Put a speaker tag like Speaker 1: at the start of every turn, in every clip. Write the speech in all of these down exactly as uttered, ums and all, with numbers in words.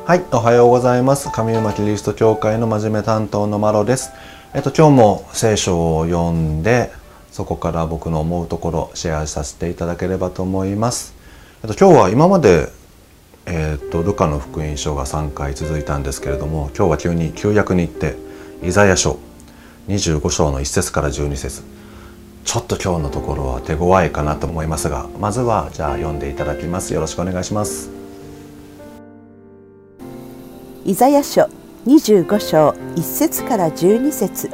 Speaker 1: はい、おはようございます。上馬キリスト教会の真面目担当のマロです。えっと今日も聖書を読んで、そこから僕の思うところシェアさせていただければと思います。えっと今日は今までえっとルカの福音書がさんかい続いたんですけれども、今日は急に旧約に行ってイザヤ書にじゅうご章のいっ節からじゅうに節、ちょっと今日のところは手強いかなと思いますが、まずはじゃあ読んでいただきます。よろしくお願いします。
Speaker 2: イザヤ書にじゅうご章いっ節からじゅうに節。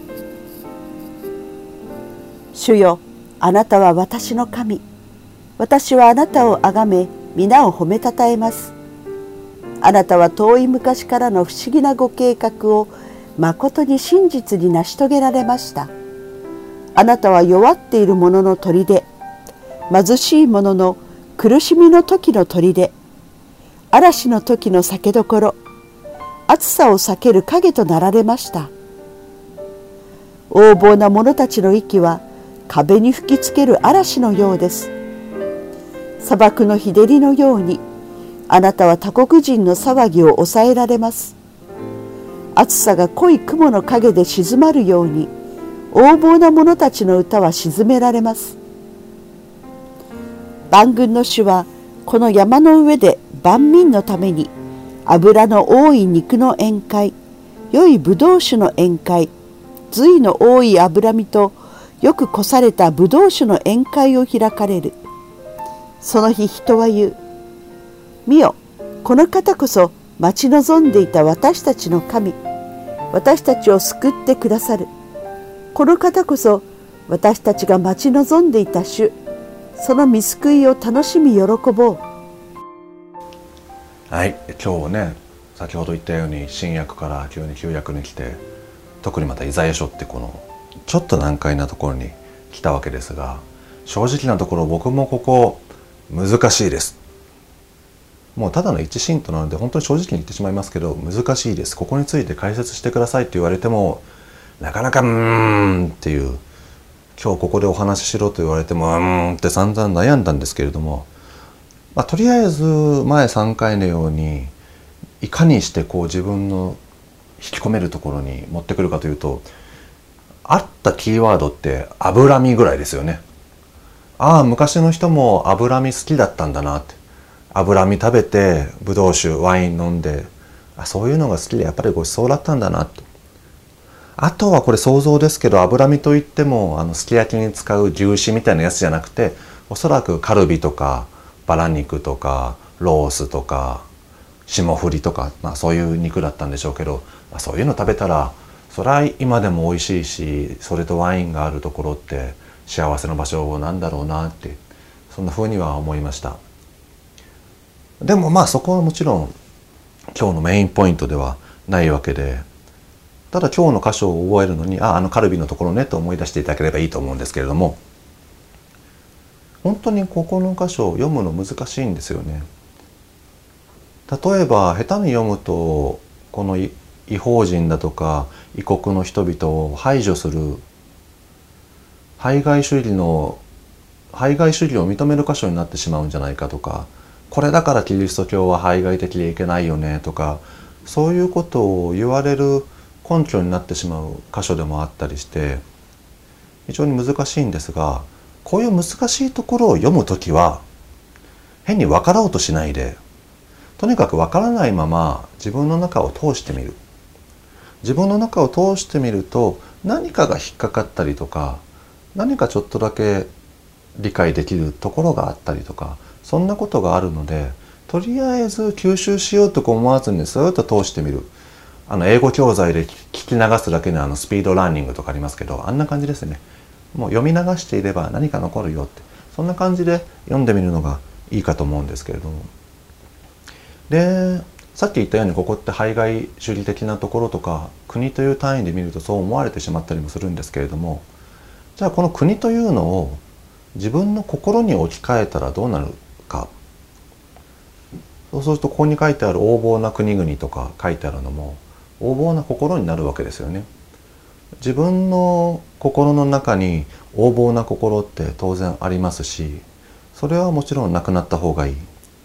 Speaker 2: 主よ、あなたは私の神。私はあなたをあがめ、皆を褒めたたえます。あなたは遠い昔からの不思議なご計画をまことに真実に成し遂げられました。あなたは弱っている者の砦、貧しい者の苦しみの時の砦、嵐の時の酒どころ、暑さを避ける影となられました。横暴な者たちの息は壁に吹きつける嵐のようです。砂漠の日照りのように、あなたは他国人の騒ぎを抑えられます。暑さが濃い雲の影で静まるように、横暴な者たちの歌は鎮められます。万軍の主はこの山の上で万民のために脂の多い肉の宴会、良いブドウ酒の宴会、髄の多い脂身とよくこされたブドウ酒の宴会を開かれる。その日人は言う。見よ、この方こそ待ち望んでいた私たちの神。私たちを救ってくださる。この方こそ私たちが待ち望んでいた主。その御救いを楽しみ喜ぼう。
Speaker 1: はい、今日ね、先ほど言ったように新約から急に旧約に来て、特にまたイザヤ書ってこのちょっと難解なところに来たわけですが、正直なところ僕もここ難しいです。もうただの一神徒なので本当に正直に言ってしまいますけど、難しいです。ここについて解説してくださいって言われてもなかなかうーんっていう、今日ここでお話ししろと言われてもうーんって散々悩んだんですけれども、まあ、とりあえず前さんかいのようにいかにしてこう自分の引き込めるところに持ってくるかというと、あったキーワードって脂身ぐらいですよね。ああ、昔の人も脂身好きだったんだなって、脂身食べてブドウ酒ワイン飲んで、あ、そういうのが好きでやっぱりごちそうだったんだなと。あとはこれ想像ですけど、脂身といってもあのすき焼きに使う牛脂みたいなやつじゃなくて、おそらくカルビとかバラ肉とかロースとか霜降りとか、まあ、そういう肉だったんでしょうけど、そういうの食べたらそりゃ今でも美味しいし、それとワインがあるところって幸せの場所なんだろうなって、そんな風には思いました。でもまあそこはもちろん今日のメインポイントではないわけで、ただ今日の箇所を覚えるのに、ああのカルビのところねと思い出していただければいいと思うんですけれども、本当にここの箇所を読むの難しいんですよね。例えば下手に読むとこの異邦人だとか異国の人々を排除する排外主義の排外主義を認める箇所になってしまうんじゃないかとか、これだからキリスト教は排外的でいけないよねとか、そういうことを言われる根拠になってしまう箇所でもあったりして、非常に難しいんですが、こういう難しいところを読むときは変に分かろうとしないで、とにかく分からないまま自分の中を通してみる。自分の中を通してみると何かが引っかかったりとか、何かちょっとだけ理解できるところがあったりとか、そんなことがあるので、とりあえず吸収しようとか思わずにスーッと通してみる。あの英語教材で聞き流すだけのあのスピードラーニングとかありますけど、あんな感じですね。もう読み流していれば何か残るよって、そんな感じで読んでみるのがいいかと思うんですけれども。で、さっき言ったようにここって排外主義的なところとか国という単位で見るとそう思われてしまったりもするんですけれども、じゃあこの国というのを自分の心に置き換えたらどうなるか。そうするとここに書いてある横暴な国々とか書いてあるのも横暴な心になるわけですよね。自分の心の中に横暴な心って当然ありますし、それはもちろんなくなった方がいい。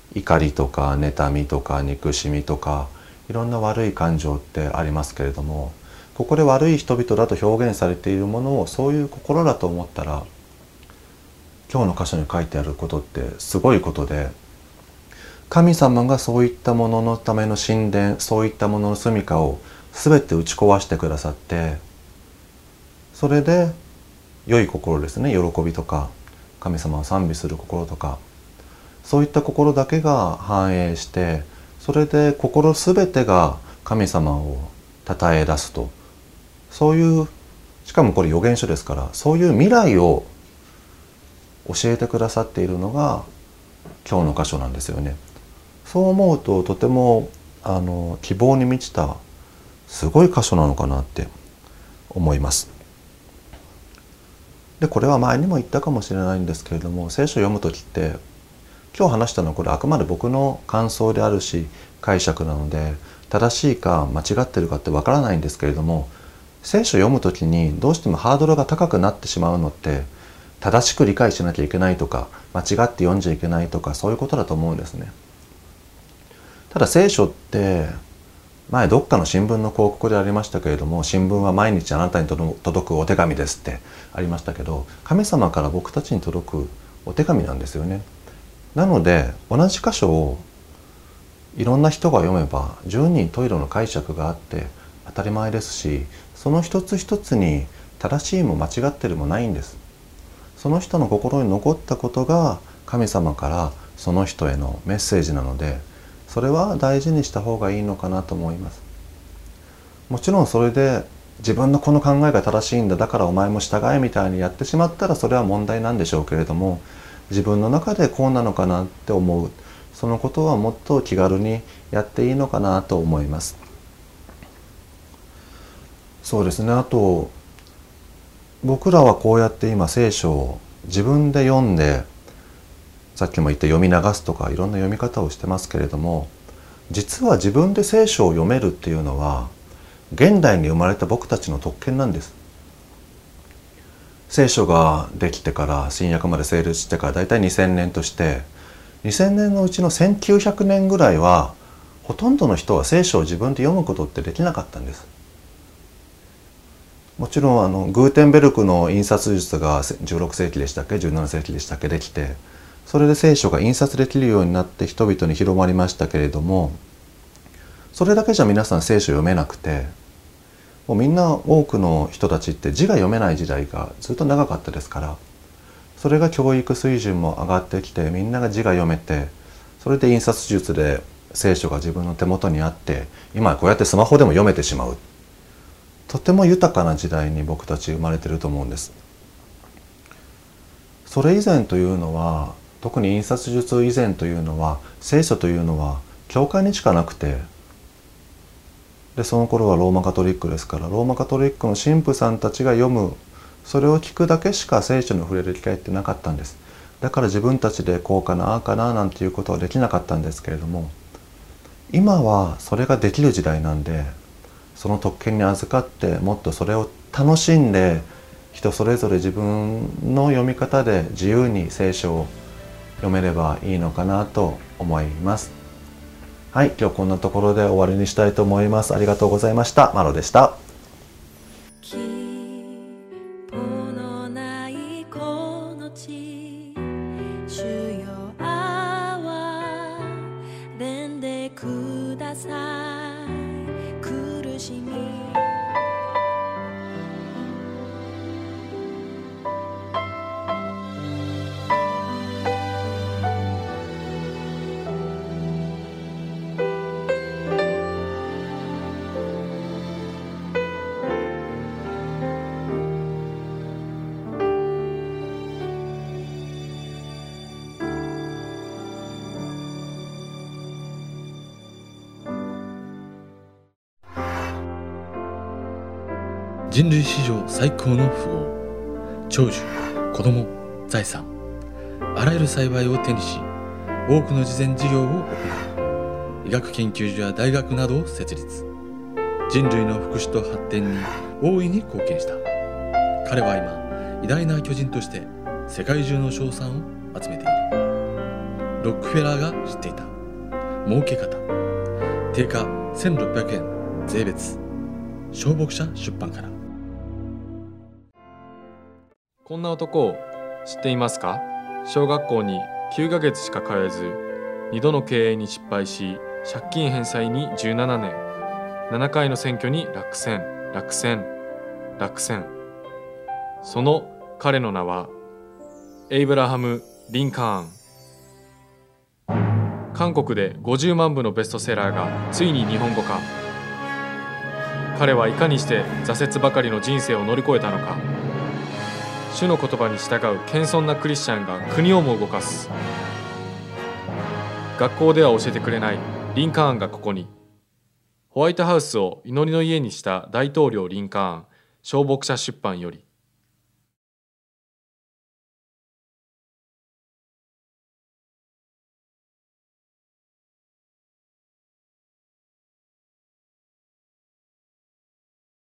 Speaker 1: 怒りとか妬みとか憎しみとかいろんな悪い感情ってありますけれども、ここで悪い人々だと表現されているものをそういう心だと思ったら、今日の箇所に書いてあることってすごいことで、神様がそういったもののための神殿、そういったものの住処を全て打ち壊してくださって、それで良い心ですね、喜びとか神様を賛美する心とか、そういった心だけが反映して、それで心すべてが神様を称え出すと、そういう、しかもこれ預言書ですから、そういう未来を教えてくださっているのが今日の箇所なんですよね。そう思うととてもあの希望に満ちたすごい箇所なのかなって思います。でこれは前にも言ったかもしれないんですけれども、聖書を読むときって今日話したのはこれあくまで僕の感想であるし解釈なので、正しいか間違ってるかってわからないんですけれども、聖書を読むときにどうしてもハードルが高くなってしまうのって正しく理解しなきゃいけないとか間違って読んじゃいけないとかそういうことだと思うんですね。ただ聖書って前どっかの新聞の広告でありましたけれども、新聞は毎日あなたに届くお手紙ですってありましたけど、神様から僕たちに届くお手紙なんですよね。なので同じ箇所をいろんな人が読めば十人十色の解釈があって当たり前ですし、その一つ一つに正しいも間違ってるもないんです。その人の心に残ったことが神様からその人へのメッセージなので、それは大事にした方がいいのかなと思います。もちろんそれで自分のこの考えが正しいんだ、だからお前も従えみたいにやってしまったらそれは問題なんでしょうけれども、自分の中でこうなのかなって思う、そのことはもっと気軽にやっていいのかなと思います。そうですね。あと僕らはこうやって今聖書を自分で読んで、さっきも言った読み流すとかいろんな読み方をしてますけれども、実は自分で聖書を読めるっていうのは現代に生まれた僕たちの特権なんです。聖書ができてから新約まで成立してからだいたいにせんねんとして、にせんねんのうちのせんきゅうひゃくねんぐらいはほとんどの人は聖書を自分で読むことってできなかったんです。もちろんあのグーテンベルクの印刷術がじゅうろくせいきでしたっけじゅうななせいきでしたっけできて、それで聖書が印刷できるようになって人々に広まりましたけれども、それだけじゃ皆さん聖書読めなくて、もうみんな多くの人たちって字が読めない時代がずっと長かったですから、それが教育水準も上がってきてみんなが字が読めて、それで印刷術で聖書が自分の手元にあって、今こうやってスマホでも読めてしまう、とても豊かな時代に僕たち生まれてると思うんです。それ以前というのは、特に印刷術以前というのは、聖書というのは教会にしかなくて、でその頃はローマカトリックですから、ローマカトリックの神父さんたちが読む、それを聞くだけしか聖書に触れる機会ってなかったんです。だから自分たちでこうかなああかななんていうことはできなかったんですけれども、今はそれができる時代なんで、その特権に預かってもっとそれを楽しんで、人それぞれ自分の読み方で自由に聖書を読めればいいのかなと思います。はい、今日こんなところで終わりにしたいと思います。ありがとうございました。マロでした。
Speaker 3: 人類史上最高の富豪、長寿、子供、財産、あらゆる幸いを手にし、多くの慈善事業を行い、医学研究所や大学などを設立、人類の福祉と発展に大いに貢献した。彼は今、偉大な巨人として世界中の称賛を集めている。 ロックフェラーが知っていた儲け方。定価せんろっぴゃくえん税別。小牧者出版から。
Speaker 4: こんな男を知っていますか？小学校にきゅうかげつしか通えず、にどの経営に失敗し、借金返済にじゅうななねん、ななかいの選挙に落選、落選、落選。その彼の名はエイブラハム・リンカーン。韓国でごじゅうまんぶのベストセラーがついに日本語化。彼はいかにして挫折ばかりの人生を乗り越えたのか。主の言葉に従う謙遜なクリスチャンが国をも動かす。学校では教えてくれないリンカーンがここに。ホワイトハウスを祈りの家にした大統領リンカーン、小牧者出版より。